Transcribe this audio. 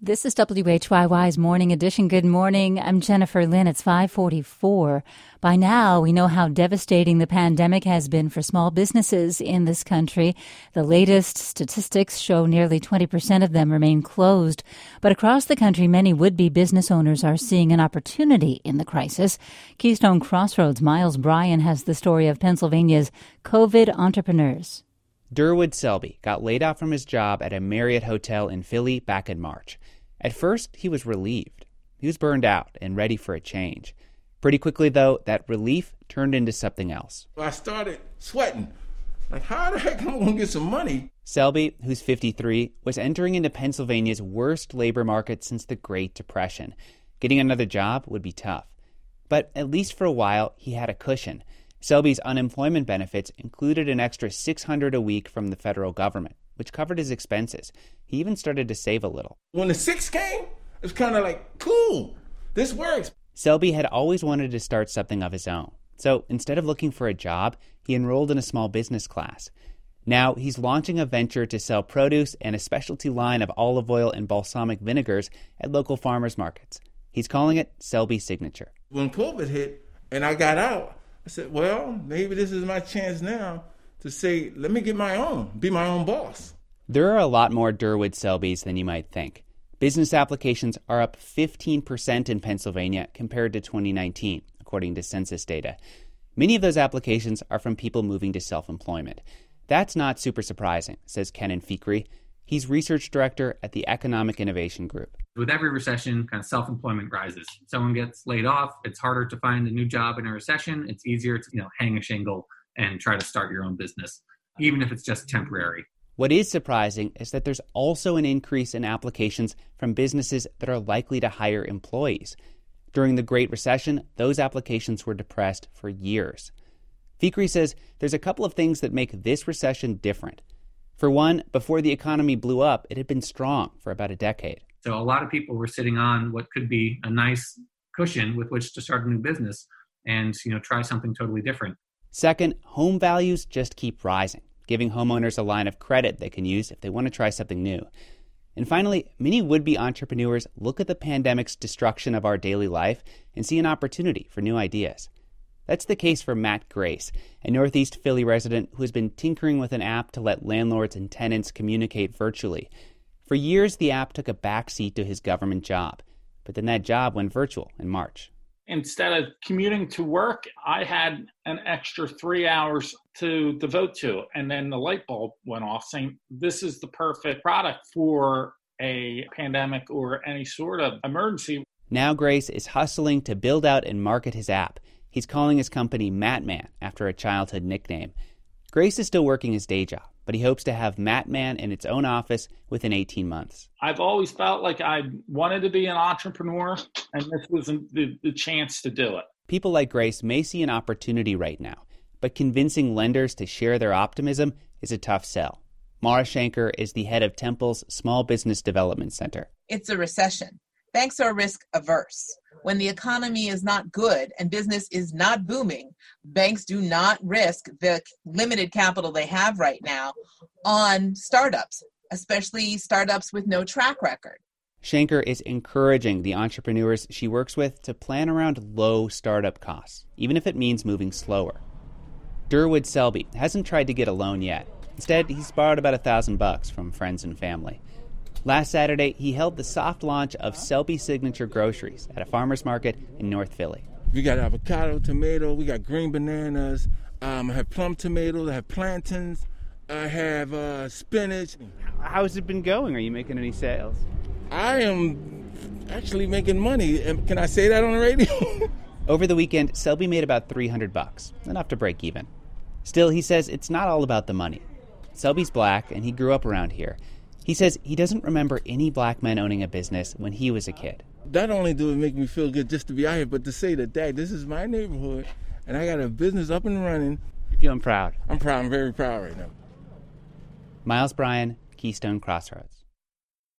This is WHYY's Morning Edition. Good morning. I'm Jennifer Lynn. It's 5:44. By now, we know how devastating the pandemic has been for small businesses in this country. The latest statistics show nearly 20% of them remain closed. But across the country, many would-be business owners are seeing an opportunity in the crisis. Keystone Crossroads' Miles Bryan has the story of Pennsylvania's COVID entrepreneurs. Durwood Selby got laid off from his job at a Marriott hotel in Philly back in March. At first, he was relieved. He was burned out and ready for a change. Pretty quickly, though, that relief turned into something else. I started sweating. Like, how the heck am I going to get some money? Selby, who's 53, was entering into Pennsylvania's worst labor market since the Great Depression. Getting another job would be tough. But at least for a while, he had a cushion. Selby's unemployment benefits included an extra $600 a week from the federal government, which covered his expenses. He even started to save a little. When the $6 came, it was kind of like, cool, this works. Selby had always wanted to start something of his own. So instead of looking for a job, he enrolled in a small business class. Now he's launching a venture to sell produce and a specialty line of olive oil and balsamic vinegars at local farmers markets. He's calling it Selby Signature. When COVID hit and I got out, I said, well, maybe this is my chance now to say, let me get my own, be my own boss. There are a lot more Durwood Selbys than you might think. Business applications are up 15% in Pennsylvania compared to 2019, according to census data. Many of those applications are from people moving to self-employment. That's not super surprising, says Kenan Fikri. He's research director at the Economic Innovation Group. With every recession, kind of self-employment rises. Someone gets laid off, it's harder to find a new job in a recession. It's easier to, hang a shingle and try to start your own business, even if it's just temporary. What is surprising is that there's also an increase in applications from businesses that are likely to hire employees. During the Great Recession, those applications were depressed for years. Fikri says there's a couple of things that make this recession different. For one, before the economy blew up, it had been strong for about a decade. So a lot of people were sitting on what could be a nice cushion with which to start a new business and, try something totally different. Second, home values just keep rising, giving homeowners a line of credit they can use if they want to try something new. And finally, many would-be entrepreneurs look at the pandemic's destruction of our daily life and see an opportunity for new ideas. That's the case for Matt Grace, a Northeast Philly resident who has been tinkering with an app to let landlords and tenants communicate virtually. For years, the app took a backseat to his government job, but then that job went virtual in March. Instead of commuting to work, I had an extra 3 hours to devote to. And then the light bulb went off saying, this is the perfect product for a pandemic or any sort of emergency. Now Grace is hustling to build out and market his app. He's calling his company Matman after a childhood nickname. Grace is still working his day job, but he hopes to have Matman in its own office within 18 months. I've always felt like I wanted to be an entrepreneur, and this was the chance to do it. People like Grace may see an opportunity right now, but convincing lenders to share their optimism is a tough sell. Mara Shanker is the head of Temple's Small Business Development Center. It's a recession. Banks are risk averse. When the economy is not good and business is not booming, banks do not risk the limited capital they have right now on startups, especially startups with no track record. Shanker is encouraging the entrepreneurs she works with to plan around low startup costs, even if it means moving slower. Durwood Selby hasn't tried to get a loan yet. Instead, he's borrowed about $1,000 from friends and family. Last Saturday, he held the soft launch of Selby Signature Groceries at a farmer's market in North Philly. We got avocado, tomato, we got green bananas, I have plum tomatoes, I have plantains, I have spinach. How's it been going? Are you making any sales? I am actually making money. Can I say that on the radio? Over the weekend, Selby made about $300, enough to break even. Still, he says it's not all about the money. Selby's black, and he grew up around here. He says he doesn't remember any black men owning a business when he was a kid. Not only do it make me feel good just to be out here, but to say that, Dad, this is my neighborhood, and I got a business up and running. You feeling proud? I'm proud. I'm very proud right now. Miles Bryan, Keystone Crossroads.